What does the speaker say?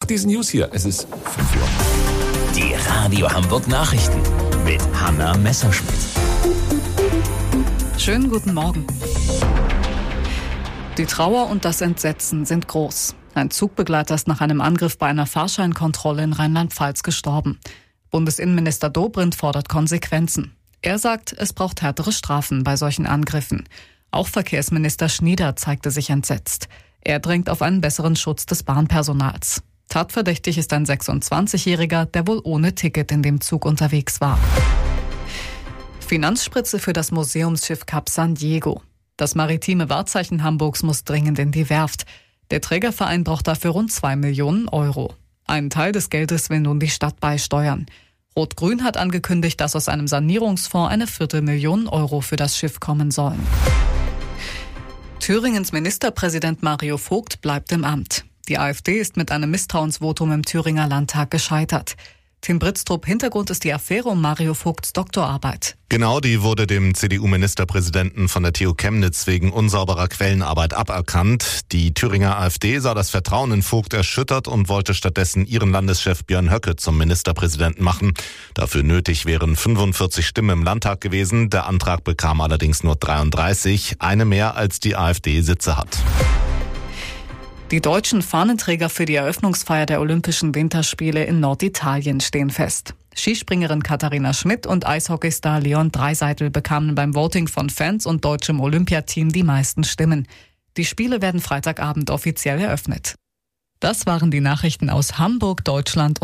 diese News hier. Es ist 5 Uhr. Die Radio Hamburg Nachrichten mit Hanna Messerschmidt. Schönen guten Morgen. Die Trauer und das Entsetzen sind groß. Ein Zugbegleiter ist nach einem Angriff bei einer Fahrscheinkontrolle in Rheinland-Pfalz gestorben. Bundesinnenminister Dobrindt fordert Konsequenzen. Er sagt, es braucht härtere Strafen bei solchen Angriffen. Auch Verkehrsminister Schnieder zeigte sich entsetzt. Er drängt auf einen besseren Schutz des Bahnpersonals. Tatverdächtig ist ein 26-Jähriger, der wohl ohne Ticket in dem Zug unterwegs war. Finanzspritze für das Museumsschiff Cap San Diego. Das maritime Wahrzeichen Hamburgs muss dringend in die Werft. Der Trägerverein braucht dafür rund 2 Millionen Euro. Einen Teil des Geldes will nun die Stadt beisteuern. Rot-Grün hat angekündigt, dass aus einem Sanierungsfonds eine 250.000 Euro für das Schiff kommen sollen. Thüringens Ministerpräsident Mario Vogt bleibt im Amt. Die AfD ist mit einem Misstrauensvotum im Thüringer Landtag gescheitert. Tim Britztrup, Hintergrund ist die Affäre um Mario Vogts Doktorarbeit. Genau, die wurde dem CDU-Ministerpräsidenten von der TU Chemnitz wegen unsauberer Quellenarbeit aberkannt. Die Thüringer AfD sah das Vertrauen in Vogt erschüttert und wollte stattdessen ihren Landeschef Björn Höcke zum Ministerpräsidenten machen. Dafür nötig wären 45 Stimmen im Landtag gewesen. Der Antrag bekam allerdings nur 33, eine mehr als die AfD Sitze hat. Die deutschen Fahnenträger für die Eröffnungsfeier der Olympischen Winterspiele in Norditalien stehen fest. Skispringerin Katharina Schmidt und Eishockeystar Leon Draisaitl bekamen beim Voting von Fans und deutschem Olympiateam die meisten Stimmen. Die Spiele werden Freitagabend offiziell eröffnet. Das waren die Nachrichten aus Hamburg, Deutschland und